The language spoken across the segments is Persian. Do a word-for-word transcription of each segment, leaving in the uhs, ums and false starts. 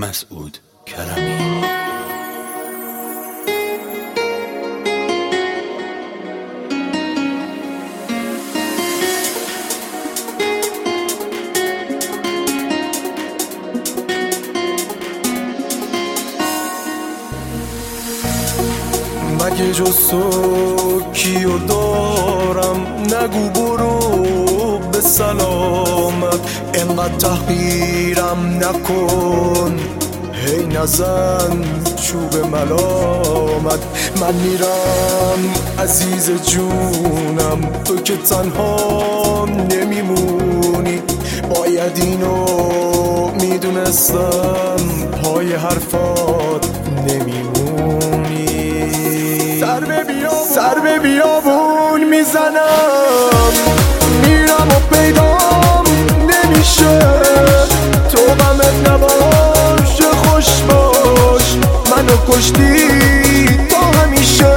مسعود کرمی. مگه جز تو کیو دارم؟ نگو برو به سلامت، اینقدر تحقیرم نکن، هی نزن چوب ملامت. من میرم عزیز جونم، تو که تنها نمیمونی، باید اینو میدونستم، پای حرفات نمیمونی. سر به بیابون میزنم، میرم و پیدام نمیشه، تو غمت نباشه، خوش باش، منو کشتی تا همیشه.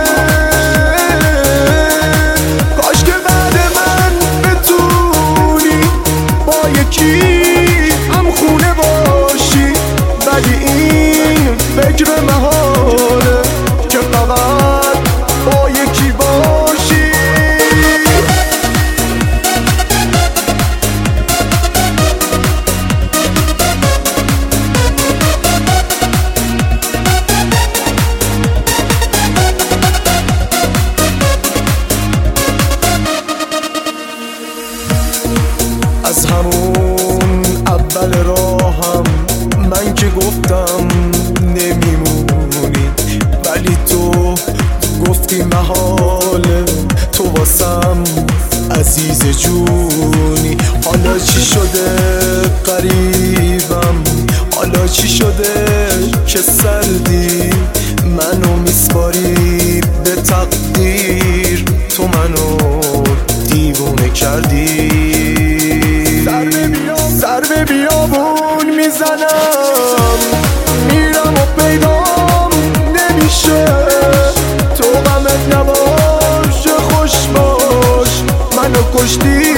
کاش که بعد من بتونی با یکی هم خونه باشی، ولی این فکر محاله که فقط با یکی باشی. از همون اول راهم من که گفتم نمیمونی، ولی تو گفتی محاله، تو واسم عزیز جونی. حالا چی شده قریبم، حالا چی شده که سردی منو میسپاری به تقدیر، تو منو دیوونه کردی. سر به بیابون میزنم، میرم و پیدام نمیشه، تو غمت نباشه، خوش باش، منو کشتی